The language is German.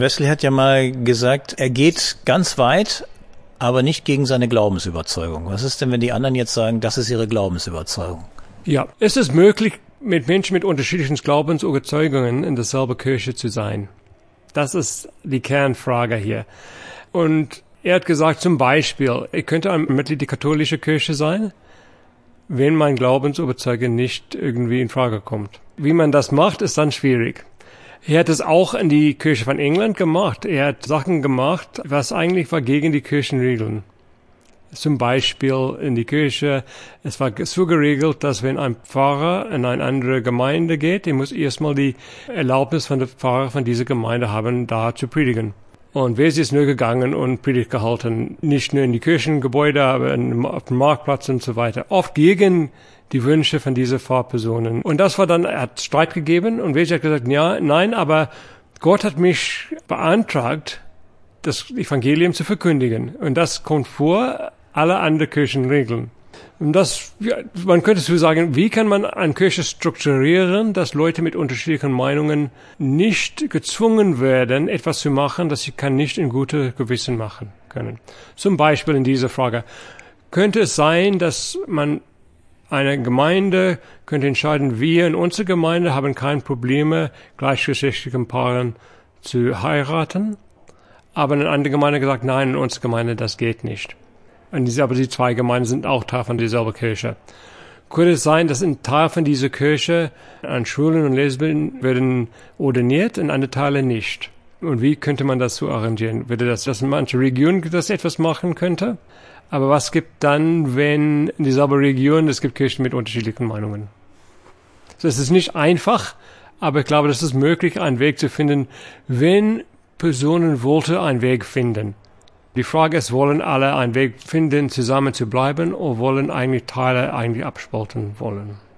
Wesley hat ja mal gesagt, er geht ganz weit, aber nicht gegen seine Glaubensüberzeugung. Was ist denn, wenn die anderen jetzt sagen, das ist ihre Glaubensüberzeugung? Ja, es ist möglich, mit Menschen mit unterschiedlichen Glaubensüberzeugungen in derselben Kirche zu sein. Das ist die Kernfrage hier. Und er hat gesagt, zum Beispiel, ich könnte ein Mitglied der katholischen Kirche sein, wenn mein Glaubensüberzeugung nicht irgendwie in Frage kommt. Wie man das macht, ist dann schwierig. Er hat es auch in die Kirche von England gemacht. Er hat Sachen gemacht, was eigentlich war gegen die Kirchenregeln. Zum Beispiel in die Kirche, es war so geregelt, dass wenn ein Pfarrer in eine andere Gemeinde geht, der muss erstmal die Erlaubnis von der Pfarrer von dieser Gemeinde haben, da zu predigen. Und wer ist nur gegangen und Predigt gehalten, nicht nur in die Kirchengebäude, aber auf dem Marktplatz und so weiter. Oft gegen die Wünsche von dieser Pfarrpersonen. Und das war dann, er hat Streit gegeben und wer hat gesagt, ja, nein, aber Gott hat mich beantragt, das Evangelium zu verkündigen. Und das kommt vor alle anderen Kirchenregeln. Und das, ja, man könnte so sagen, wie kann man eine Kirche strukturieren, dass Leute mit unterschiedlichen Meinungen nicht gezwungen werden, etwas zu machen, das sie nicht in gutem Gewissen machen können. Zum Beispiel in dieser Frage. Könnte es sein, dass man eine Gemeinde könnte entscheiden, wir in unserer Gemeinde haben keine Probleme, gleichgeschlechtlichen Paaren zu heiraten, aber in einer anderen Gemeinde gesagt, nein, in unserer Gemeinde, das geht nicht. Aber die zwei Gemeinden sind auch Teil von dieselben Kirche. Könnte es sein, dass ein Teil von dieser Kirche an Schwulen und Lesben werden ordiniert, in anderen Teilen nicht? Und wie könnte man das so arrangieren? Würde das, dass in manchen Regionen das etwas machen könnte? Aber was gibt dann, wenn in dieselbe Region, es gibt Kirchen mit unterschiedlichen Meinungen? So, es ist nicht einfach, aber ich glaube, das ist möglich, einen Weg zu finden, wenn Personen wollten einen Weg finden. Die Frage ist, wollen alle einen Weg finden, zusammen zu bleiben, oder wollen eigentlich Teile abspalten wollen?